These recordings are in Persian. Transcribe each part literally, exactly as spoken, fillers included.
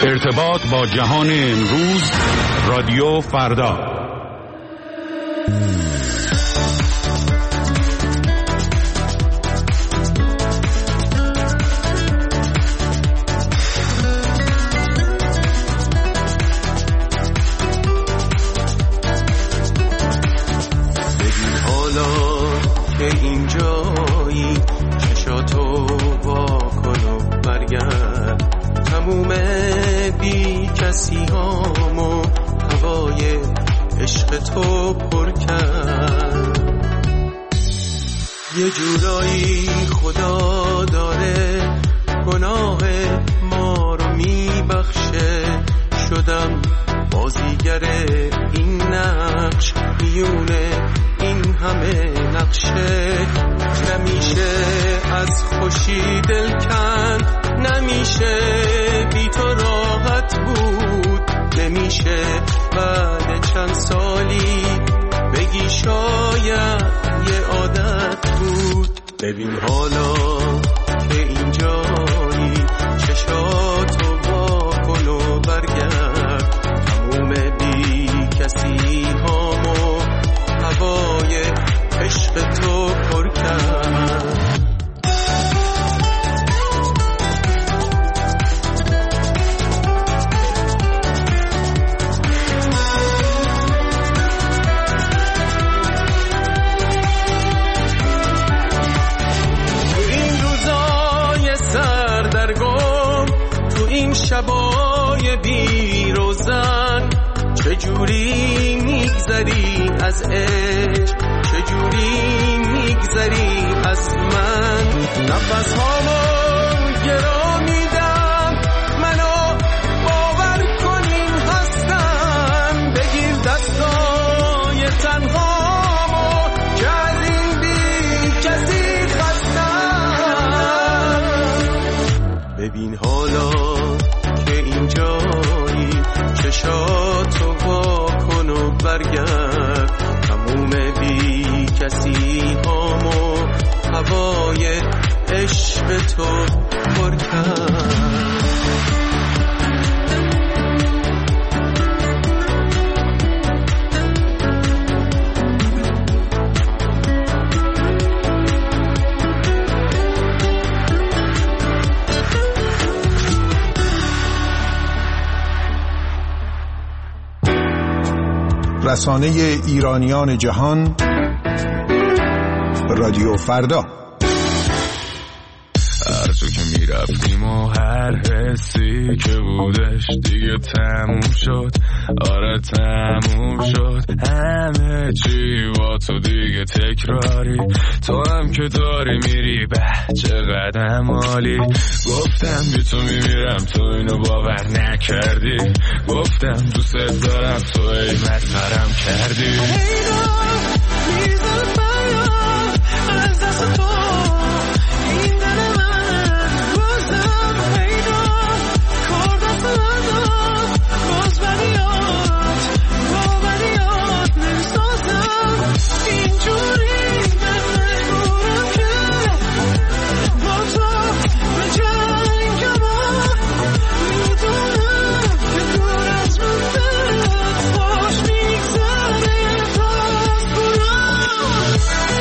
ارتباط با جهان امروز، رادیو فردا. ببین حالا که اینجایی، چشاتو وا کن و برگرد. تموم بی کسی هامو هوای عشق تو پر کرد. یه جورایی خدا داره گناه ما رو میبخشه. شدم بازیگر این نقش، میونه این همه نقشه. نمیشه از خوشی دل کند، نمیشه بی تو راحت بود. نمیشه بعد چند سالی بگی شاید یه عادت بود. ببین حالا که اینجایی، چشاتو وا کن و برگرد. تموم بی کسی هامو هوای عشق تو پر کرد. شبای بی روزن چجوری میگذری از عشق، چجوری میگذری از من. نفس هامو گرا میدم، منو باور کنین هستم. بگیر دستای تنهامو که از این بی کسی خستم. ببین حالا اینجایی، چشاتو وا کن و برگرد. تموم بی کسی هامو هوای عشق تو پر کرد. رسانه ایرانیان جهان، رادیو فردا. هر جا که میرفتیم و هر حسی که بودش دیگه تموم شد. آره تموم شد همه چی با تو دیگه تکراری. تو هم که داری میری به چقدر عالی. گفتم بی تو میمیرم، تو اینو باور نکردی. گفتم دوست دارم، تو ای مسخرم کردی. از دست تو این دل من روزم پیدا کار دست من باز بریاد با بریاد نمیسازم. اینجوری من مجبورم که با تو به جنگم. میدونم که دور از من دلت خوش میگذره باز برام.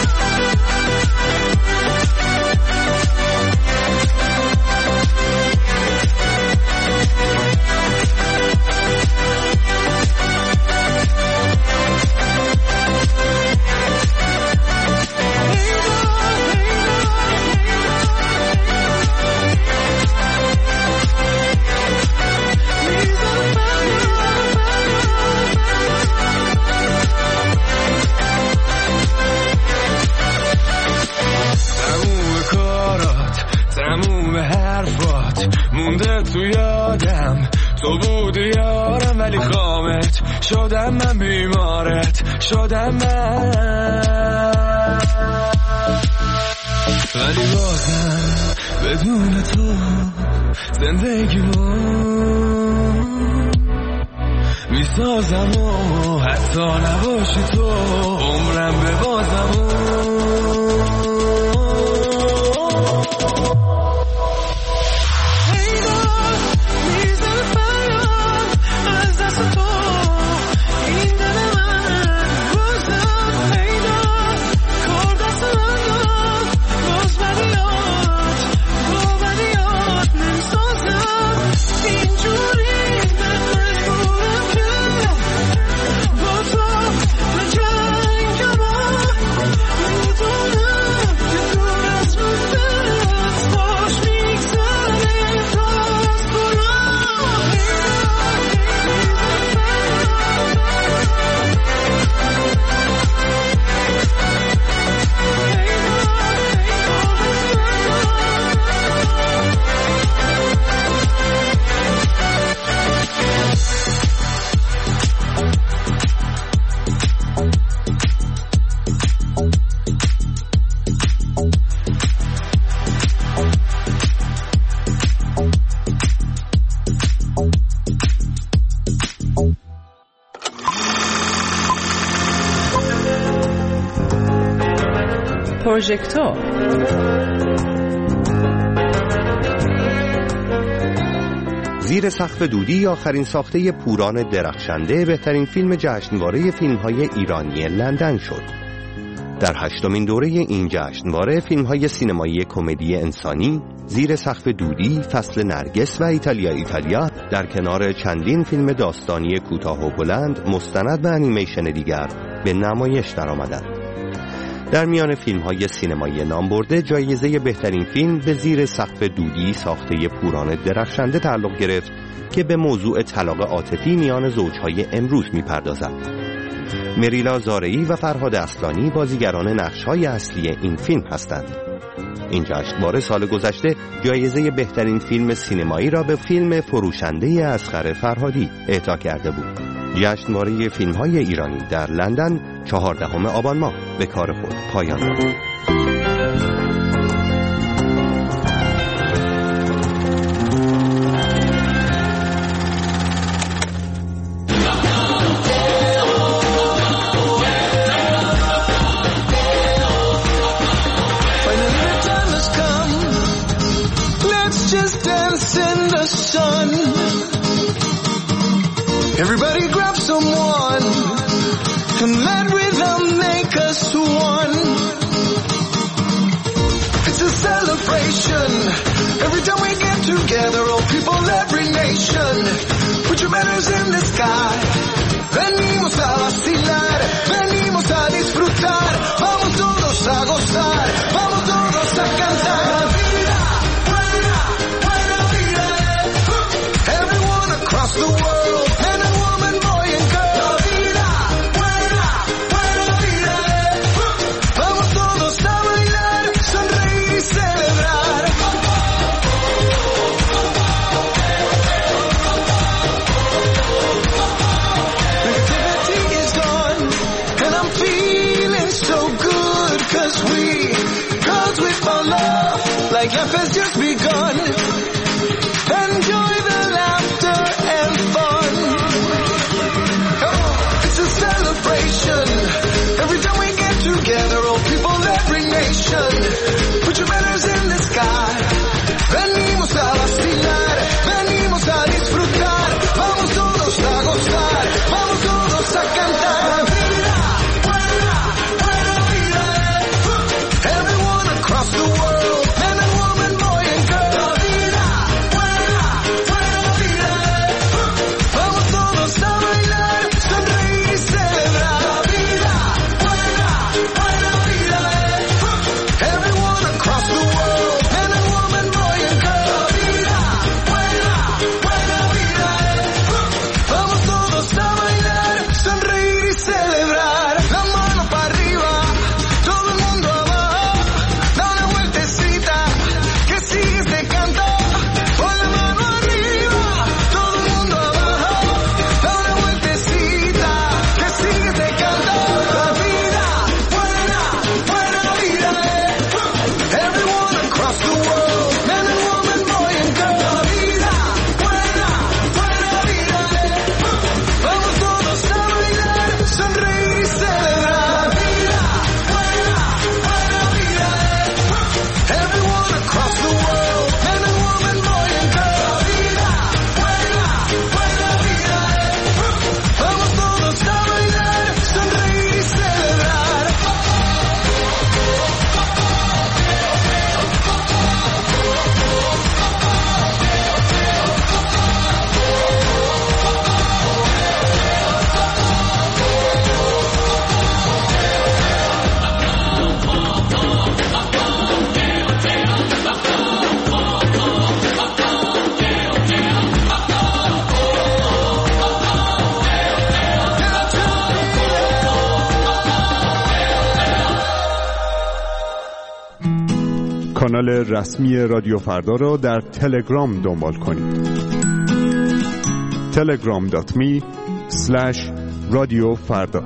مونده تو یادم تو بودی یارم، ولی خامت شدم من، بیمارت شدم من. ولی بازم بدون تو زندگیمون میسازم و حتی نباشی تو عمرم به بازمون. Hey, پروژکتور. زیر سقف دودی آخرین ساخته پوران درخشنده بهترین فیلم جشنواره فیلم‌های ایرانی لندن شد. در هشتمین دوره این جشنواره فیلم‌های سینمایی کمدی انسانی زیر سقف دودی، فصل نرگس و ایتالیا ایتالیا در کنار چندین فیلم داستانی کوتاه و بلند، مستند و انیمیشن دیگر به نمایش درآمدند. در میان فیلم‌های سینمایی نامبرده جایزه بهترین فیلم به زیر سقف دودی ساخته پوران درخشنده تعلق گرفت که به موضوع طلاق عاطفی میان زوجهای امروز می‌پردازد. مریلا زارعی و فرهاد اصلانی بازیگران نقش‌های اصلی این فیلم هستند. این جشنواره سال گذشته جایزه بهترین فیلم سینمایی را به فیلم فروشنده اصغر فرهادی اعطا کرده بود. جشنواره فیلم‌های ایرانی در لندن چهاردهم آبان ماه به کار خود پایان داد. Everybody grab someone and let rhythm make us one. It's a celebration every time we get together, all people, every nation. Put your banners in the sky. Venimos a vacilar, venimos a disfrutar. Vamos todos a gozar, vamos todos a cantar. La vida, buena, buena vida. Everyone across the world. Like life has just begun. Enjoy the laughter and fun. Come on, it's a celebration. Every time we get together, all people, every nation. Put your banners in the sky. Venimos a vacilar, venimos a disfrutar. Vamos todos a gozar, vamos todos a cantar. La vida, buena, buena vida. Everyone across the world. کانال رسمی رادیو فردا را در تلگرام دنبال کنید. تلگرام دات می اسلش رادیو فردا.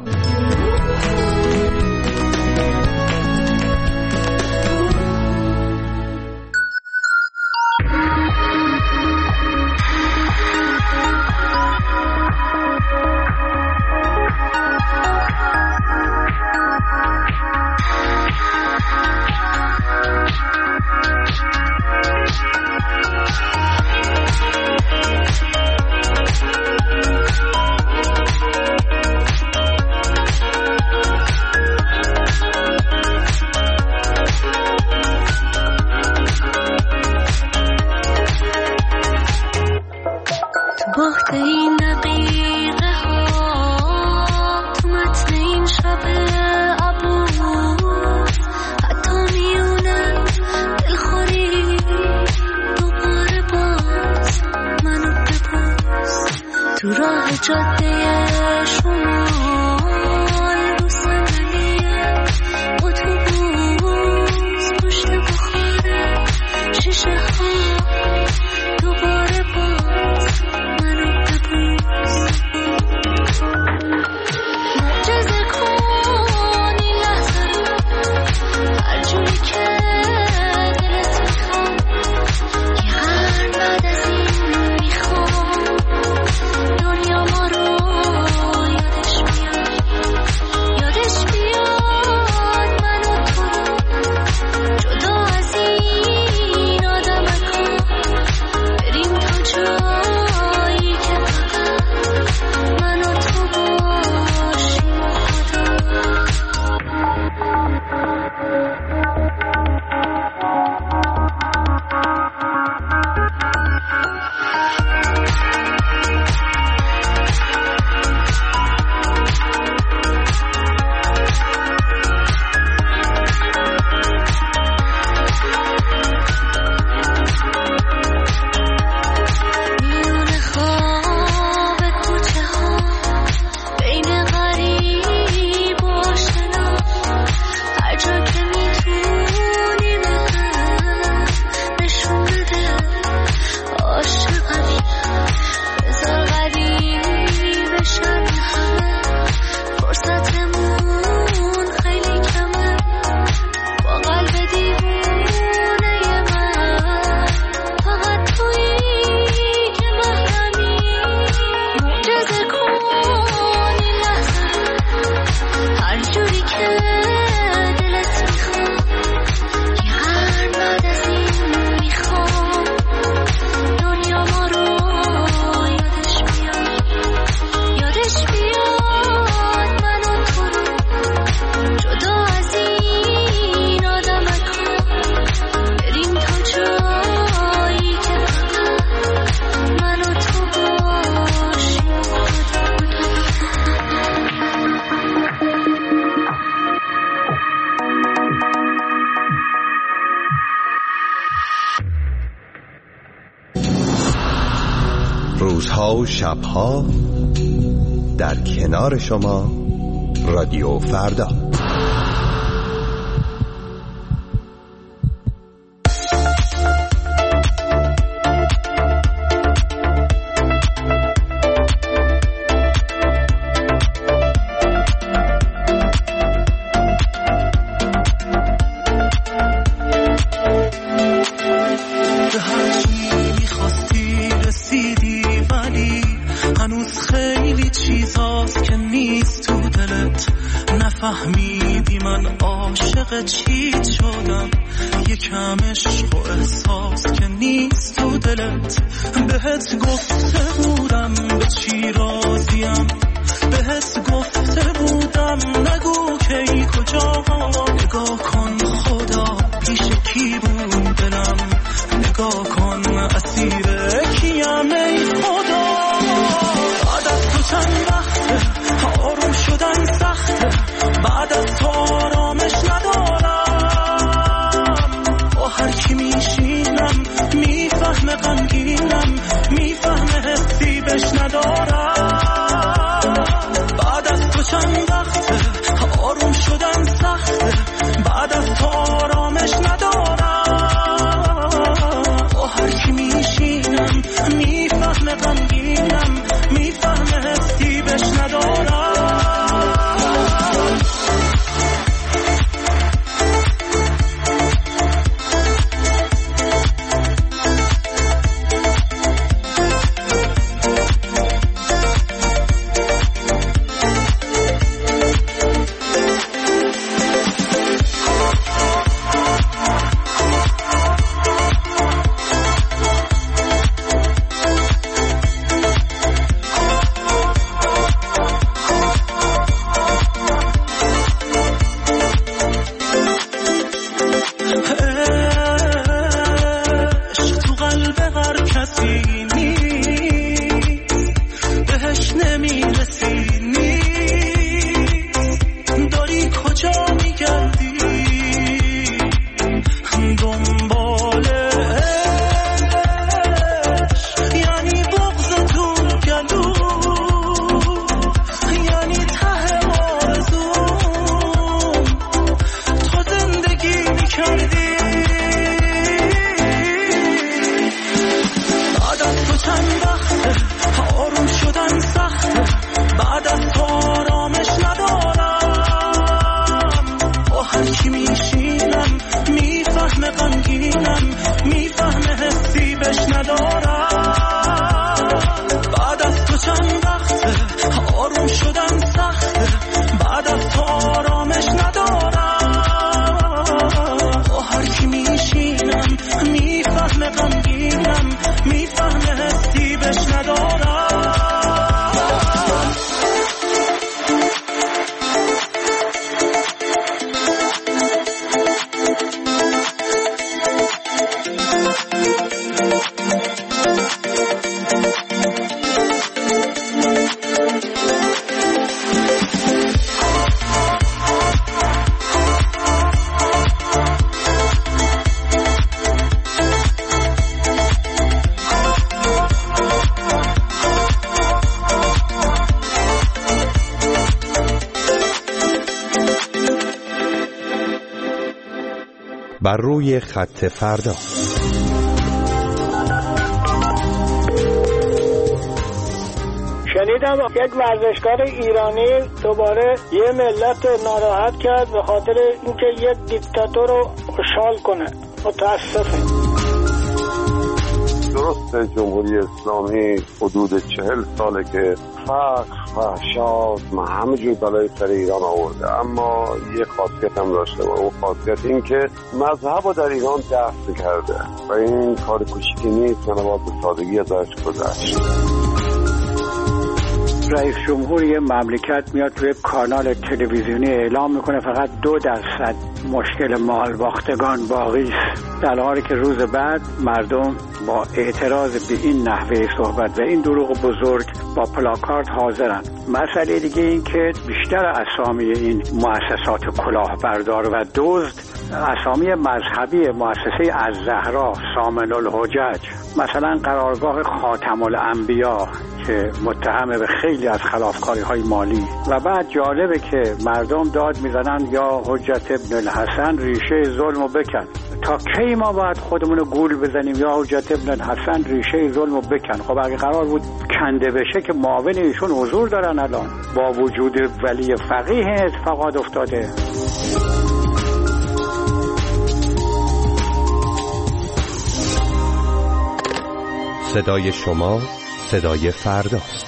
باخت این دقیقه ها تو متن این شب عبوس، حتی میونه دلخوری دوباره باز منو ببوس تو راه جاده شمال رو صندلی اتوبوس پشت بخاره شیشه ها دوباره باز منو ببوس معجزه کن این لحظه رو هر جوری که دلت میخواد یه هر بعد از این میخوام دنیا ما رو یادش بیاد یادش بیاد من و تو جدا از این آدمکا بریم تا جایی که فقط من و تو باشیم و میونه خواب کوچه ها بین غریب و آشنا هر جا که میتونی بهم نشون بده عاشقمی بذار غریب شب همه فرصتمون خیلی کمه با قلب دیوونه من فقط تویی که محرمی معجزه کن این لحظه رو هر جوری که دلت میخواد یه هر بعد از این میخوام دنیا ما رو یادش بیاد یادش بیاد من و تو رو جدا از این آدمکا بریم تا جایی که فقط من و تو باشیم روزها و شبها در کنار شما رادیو فردا. به هر چی میخواستی رسیدی ولی هنوز خیلی چیزاست که نیست تو دلت نفهمیدی من عاشق چی شدم یکم عشق و احساس که نیست تو دلت بهت گفته بودم به چی راضیم بهت گفته بودم نگو کی کجا نگاه کن خدا پیش کی بود دلم نگاه کن اسیر کیم ای خدا بعد از تو چند وقته آروم شدن سخته بعد از تو آرامش ندارم با هر کی میشینم میفهمه غمگینم میفهمه حسی بش ندارم بعد از تو چند وقته آروم شدن سخته بعد از تو آرامش ندارم با هر کی میشینم میفهمه غمگینم میفهمه حسی بش ندارم بر روی خط فردا. شنیدم یک ورزشکار ایرانی دوباره یه ملت ناراحت کرد به خاطر اینکه یک دیکتاتور رو خوشحال کنه. متاسفم. درست جمهوری اسلامی حدود چهل ساله که فقر، فحشا، همه جور بلای سر ایران آورده، اما یه خاصیت هم داشته و اون خاصیت این که مذهب رو در ایران دفن کرده و این کار کوچیکی نیست، من باید به سادگی ازش گذشت. رئیس جمهور یه مملکت میاد توی کانال تلویزیونی اعلام میکنه فقط دو درصد مشکل مال باختگان باقی است، در حالی که روز بعد مردم با اعتراض به این نحوه صحبت و این دروغ بزرگ با پلاکارد حاضرن. مسئله دیگه این که بیشتر اسامی این مؤسسات کلاهبردار و دزد اسامی مذهبی مؤسسه الزهرا، سامن الحجج، مثلا قرارگاه خاتم الانبیا که متهم به خیلی از خلافکاری های مالی. و بعد جالبه که مردم داد میزنن یا حجت ابن الحسن ریشه ظلمو بکن. تا کی ما باید خودمونو گول بزنیم یا حجت ابن الحسن ریشه ظلمو بکن؟ خب اگه قرار بود کنده بشه که معاون ایشون حضور دارن، الان با وجود ولی فقیه اتفاقات افتاده. صدای شما صدای فرداست.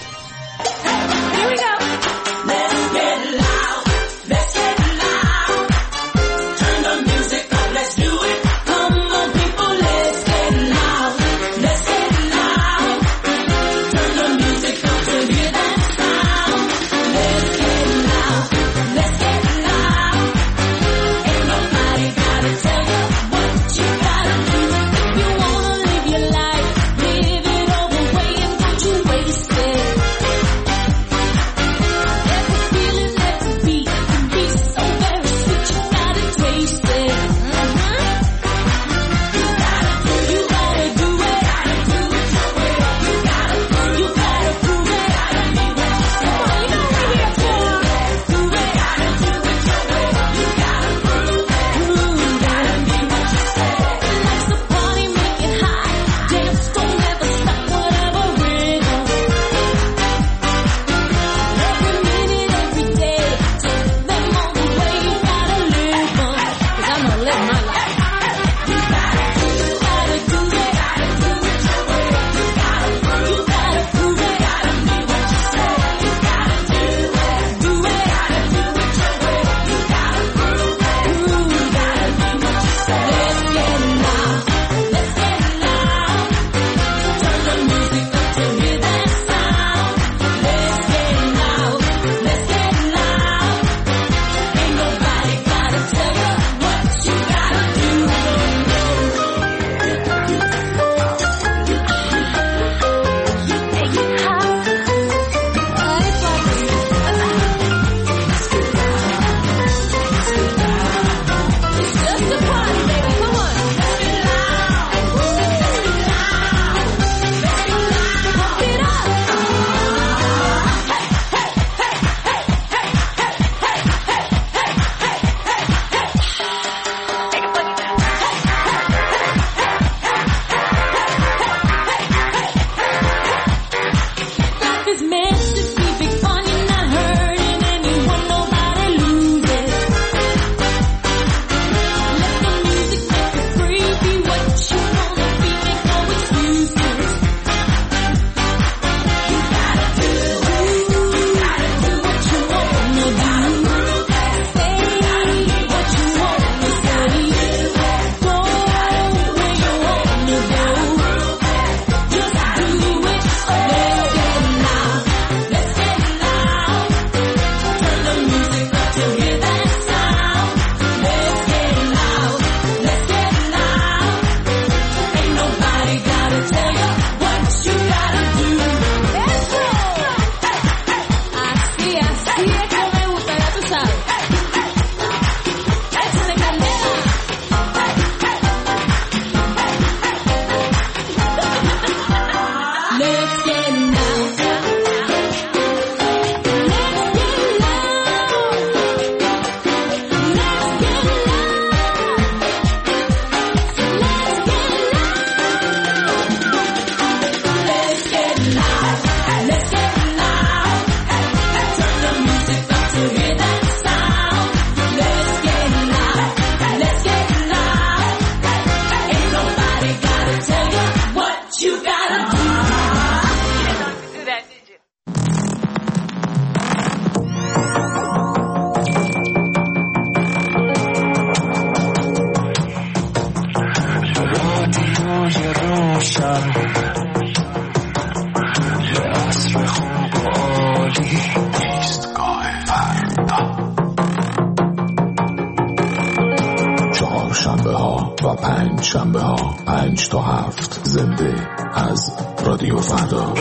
پنج شنبه ها پنج تا هفت زنده از رادیو فردا.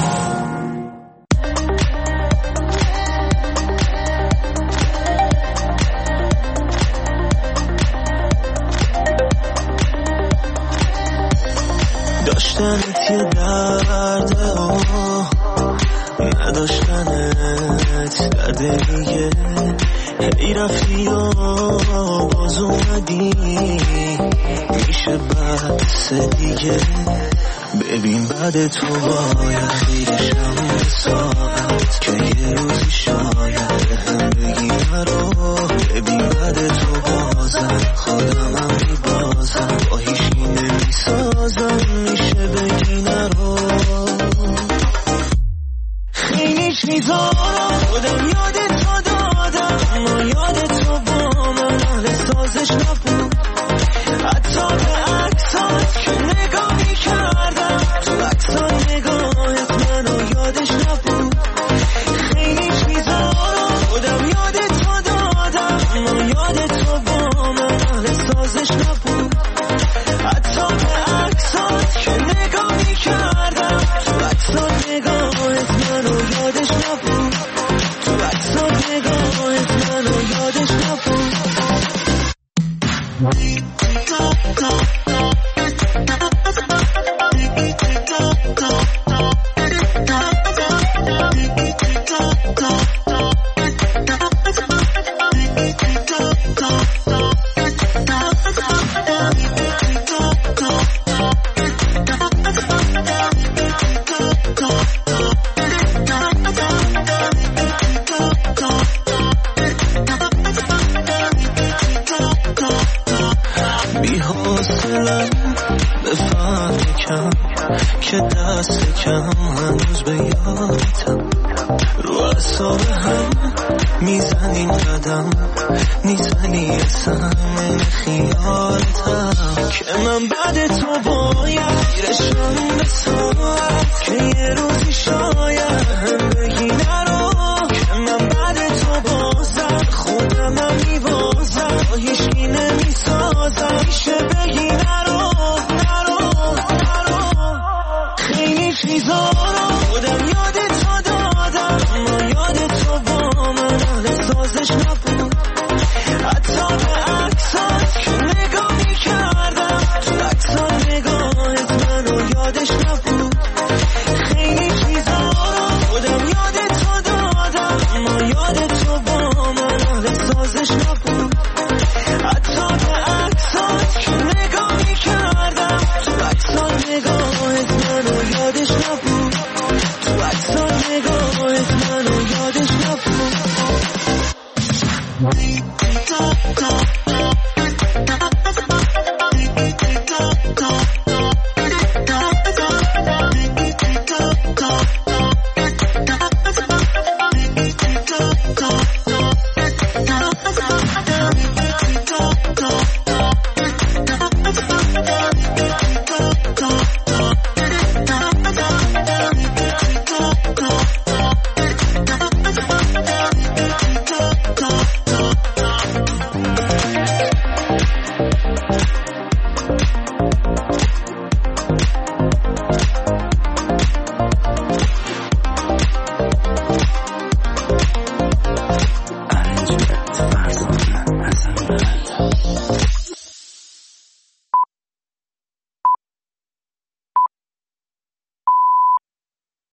داشتنت یه درده ها، نداشتنت درده دیگه. هی رفتی و باز اومدی، میشه بس دیگه. ببین بعد تو باید دیرشم به ساعت که یه روزی شاید هم بگی نرو. ببین بعد تو بازم خودمم میبازم، با هیچی نمیسازم، میشه بگی نرو. خیلی چیزارم خودم یادت تو دادم، اما یادت تو با من اهل سازش نبود. حتی به عکسات که نگاه میکردم، تو عکسات نگاهت منو یادش نبود. خیلی چیزارم خودم یادت تو دادم، اما یادت تو با من اهل سازش نبود. حتی به عکسات که نگاه میکردم، تو عکسات نگاهت منو یادش نبود. تو عکسات نگاهت منو یادش نبود. بی حوصلم به فکرم که دست کم هنوز به یادتم. رو اعصاب هم میزنیم قدم، میزنی اصلا خیالتم که من بعد تو باید گیرشم به ساعت